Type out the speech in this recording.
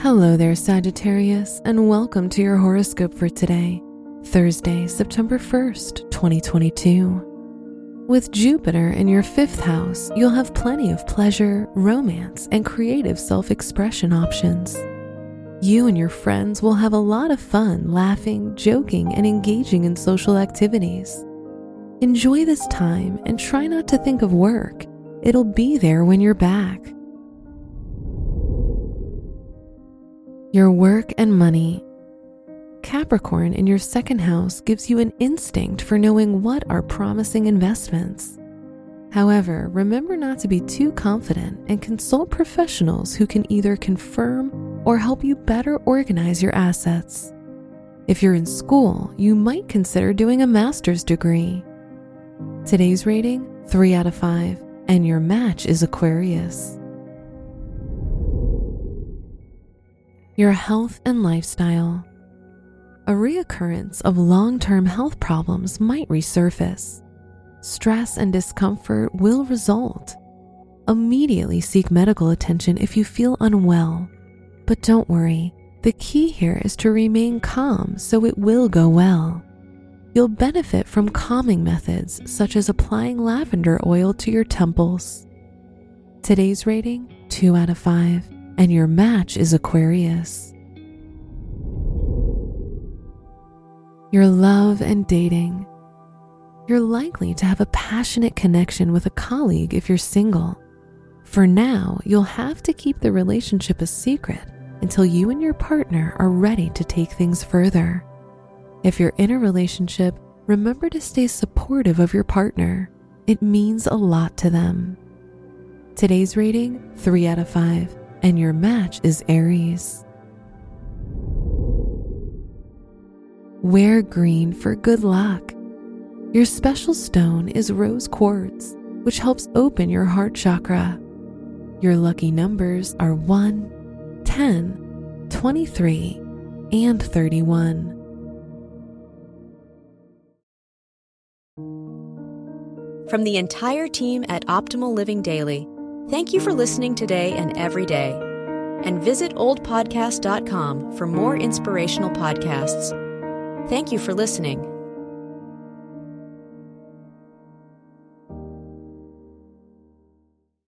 Hello there, Sagittarius, and welcome to your horoscope for today, Thursday, September 1st, 2022. With Jupiter in your 5th house, you'll have plenty of pleasure, romance, and creative self-expression options. You and your friends will have a lot of fun laughing, joking, and engaging in social activities. Enjoy this time and try not to think of work. It'll be there when you're back. Your work and money. Capricorn in your 2nd house gives you an instinct for knowing what are promising investments. However, remember not to be too confident and consult professionals who can either confirm or help you better organize your assets. If you're in school, you might consider doing a master's degree. Today's rating, 3 out of 5, and your match is Aquarius. Your health and lifestyle. A reoccurrence of long-term health problems might resurface. Stress and discomfort will result. Immediately seek medical attention if you feel unwell. But don't worry, the key here is to remain calm so it will go well. You'll benefit from calming methods such as applying lavender oil to your temples. Today's rating, 2 out of 5. And your match is Aquarius. Your love and dating. You're likely to have a passionate connection with a colleague if you're single. For now, you'll have to keep the relationship a secret until you and your partner are ready to take things further. If you're in a relationship, remember to stay supportive of your partner. It means a lot to them. Today's rating, 3 out of 5. And your match is Aries. Wear green for good luck. Your special stone is rose quartz, which helps open your heart chakra. Your lucky numbers are 1, 10, 23, and 31. From the entire team at Optimal Living Daily, thank you for listening today and every day. And visit oldpodcast.com for more inspirational podcasts. Thank you for listening.